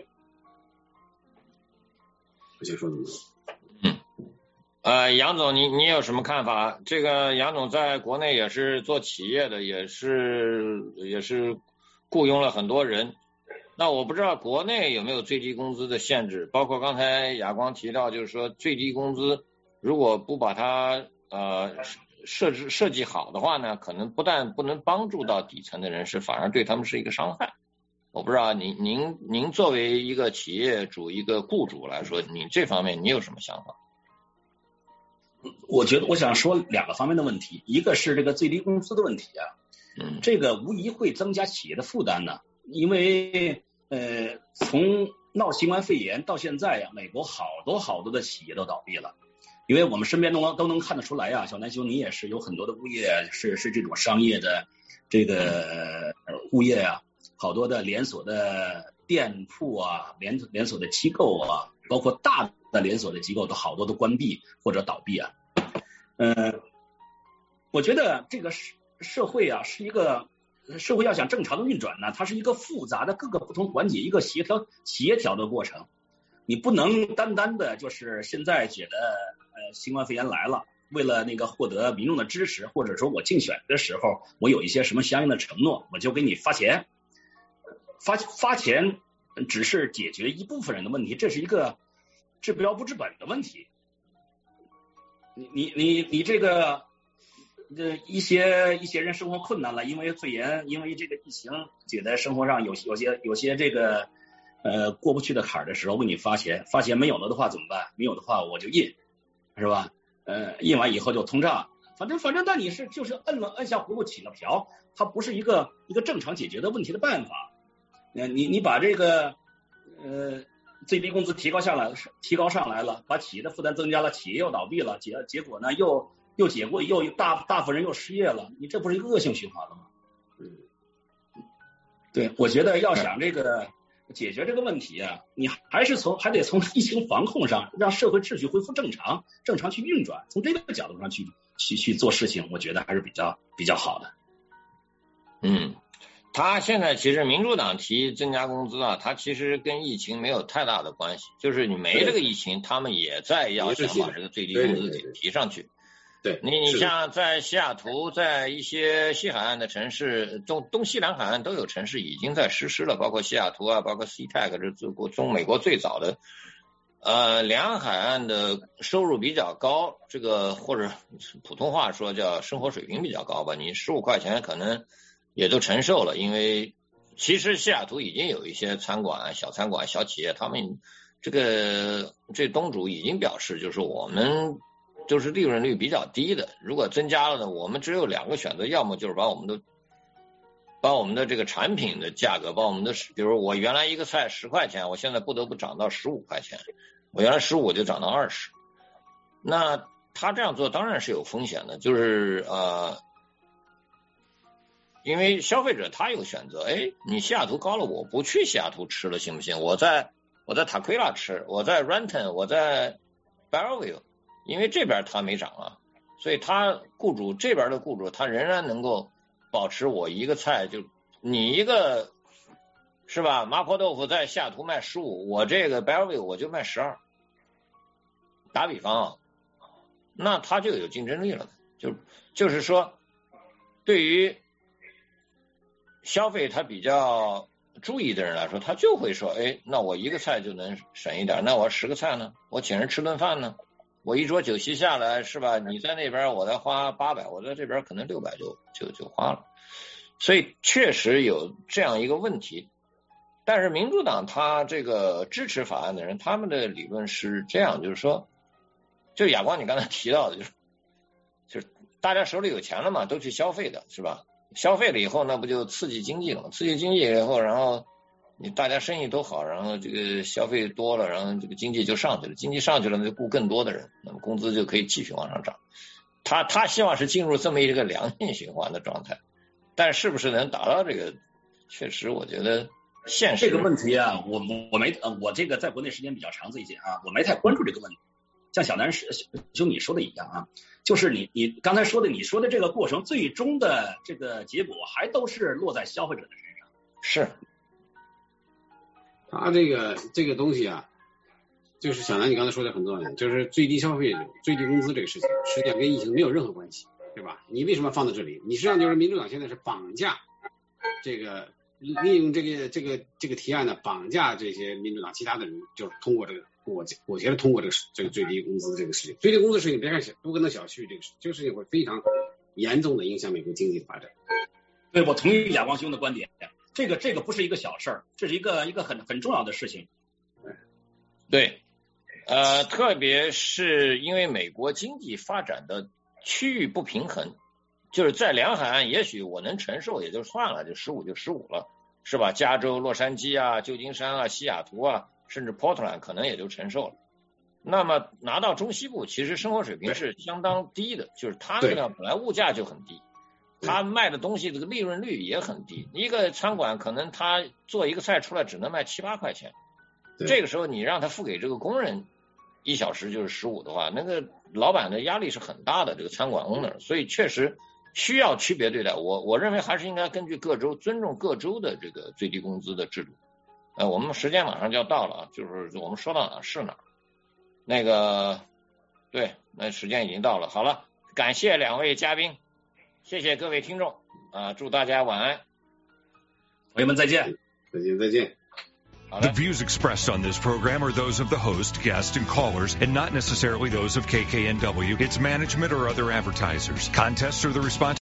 我先说这么多。 杨总，你有什么看法？这个杨总在国内也是做企业的，也是雇佣了很多人。那我不知道国内有没有最低工资的限制，包括刚才亚光提到，就是说最低工资如果不把它设计好的话呢，可能不但不能帮助到底层的人士，反而对他们是一个伤害。我不知道您作为一个企业主、一个雇主来说，你这方面你有什么想法？ 我想说2个方面的问题，一个是这个最低工资的问题啊，这个无疑会增加企业的负担呢，因为从闹新冠肺炎到现在呀，美国好多的企业都倒闭了，因为我们身边都能看得出来呀，小南兄你也是有很多的物业是这种商业的这个物业啊，好多的连锁的店铺啊，连锁的机构啊，包括大的连锁的机构都好多都关闭或者倒闭啊。我觉得这个社会啊是一个社会要想正常的运转呢，它是一个复杂的各个不同环节一个协调的过程。你不能单单的就是现在觉得新冠肺炎来了，为了那个获得民众的支持，或者说我竞选的时候我有一些什么相应的承诺，我就给你发钱。发钱只是解决一部分人的问题，这是一个治标不治本的问题。你这个一些人生活困难了，因为肺炎，因为这个疫情，觉得生活上有些这个过不去的坎儿的时候，为你发钱没有了的话怎么办？没有的话我就印，是吧？印完以后就通胀，反正那你就是摁下葫芦起了瓢，它不是一个正常解决的问题的办法。你把这个最低工资提高上来了，把企业的负担增加了，企业又倒闭了，结果呢又大部分人又失业了，你这不是一个恶性循环了吗？对，我觉得要想这个解决这个问题啊，你还得从疫情防控上让社会秩序恢复正常去运转，从这个角度上去做事情，我觉得还是比较好的。 他现在其实民主党提增加工资啊，他其实跟疫情没有太大的关系，就是你没这个疫情，他们也在要想把这个最低工资提上去。 对， 你像在西雅图，在一些西海岸的城市，东西南海岸都有城市已经在实施了，包括西雅图啊，包括 SeaTac 这中美国最早的两岸海岸的收入比较高，这个或者普通话说叫生活水平比较高吧，你15块钱可能也都承受了，因为其实西雅图已经有一些餐馆、小餐馆、小企业，他们这东主已经表示，就是我们就是利润率比较低的，如果增加了呢，我们只有2个选择，要么就是把我们的把我们的这个产品的价格，把我们的，比如我原来一个菜10块钱，我现在不得不涨到15块钱，我原来15就涨到20，那他这样做当然是有风险的，就是因为消费者他有选择，哎，你西雅图高了，我不去西雅图吃了行不行？我在塔奎拉吃，我在 Renton， 我在 Bellevue， 因为这边他没涨啊，所以他这边的雇主他仍然能够保持我一个菜，就你一个是吧？麻婆豆腐在西雅图卖15，我这个 Bellevue 我就卖12，打比方啊，那他就有竞争力了，就是说，对于消费他比较注意的人来说，他就会说，哎，那我一个菜就能省一点，那我10个菜呢？我请人吃顿饭呢？我一桌酒席下来是吧？你在那边我再花800，我在这边可能600就花了，所以确实有这样一个问题。但是民主党他这个支持法案的人，他们的理论是这样，就是说，就亚光你刚才提到的，就是大家手里有钱了嘛，都去消费的是吧？消费了以后，那不就刺激经济了吗？刺激经济以后，然后你大家生意都好，然后这个消费多了，然后这个经济就上去了，经济上去了，那就雇更多的人，那么工资就可以继续往上涨。他希望是进入这么一个良性循环的状态，但是不是能达到这个，确实我觉得现实这个问题啊，我这个在国内时间比较长最近啊，我没太关注这个问题。像小南兄你说的一样啊，就是你刚才说的，你说的这个过程，最终的这个结果还都是落在消费者的身上。 是， 他这个东西啊，就是小南你刚才说的很重要，就是最低消费、最低工资这个事情，实际上跟疫情没有任何关系，对吧？你为什么放在这里？你实际上就是民主党现在是绑架这个，利用这个提案呢，绑架这些民主党其他的人，就是通过这个。我觉得通过这个最低工资这个事情，最低工资事情别看不跟他小觑，这个事情会非常严重的影响美国经济的发展。 对，我同意亚光兄的观点，这个不是一个小事儿，这是一个很重要的事情。 对，特别是因为美国经济发展的区域不平衡，就是在两海岸，也许我能承受也就算了，就15就15了，是吧？加州、洛杉矶啊、旧金山啊、西雅图啊。甚至 Portland 可能也就承受了。那么拿到中西部，其实生活水平是相当低的，就是他们呢本来物价就很低，他卖的东西这个利润率也很低。一个餐馆可能他做一个菜出来只能卖7、8块钱，这个时候你让他付给这个工人1小时就是15的话，那个老板的压力是很大的，这个餐馆 owner， 所以确实需要区别对待。我认为还是应该根据各州尊重各州的这个最低工资的制度。我们时间马上就要到了，就是我们说到哪是哪。那个，对，那时间已经到了。好了，感谢2位嘉宾，谢谢各位听众啊，祝大家晚安， 朋友们再见， 再见。 The views expressed on this program are those of the host, guests, and callers, and not necessarily those of KKNW, its management, or other advertisers. Contests are the responsibility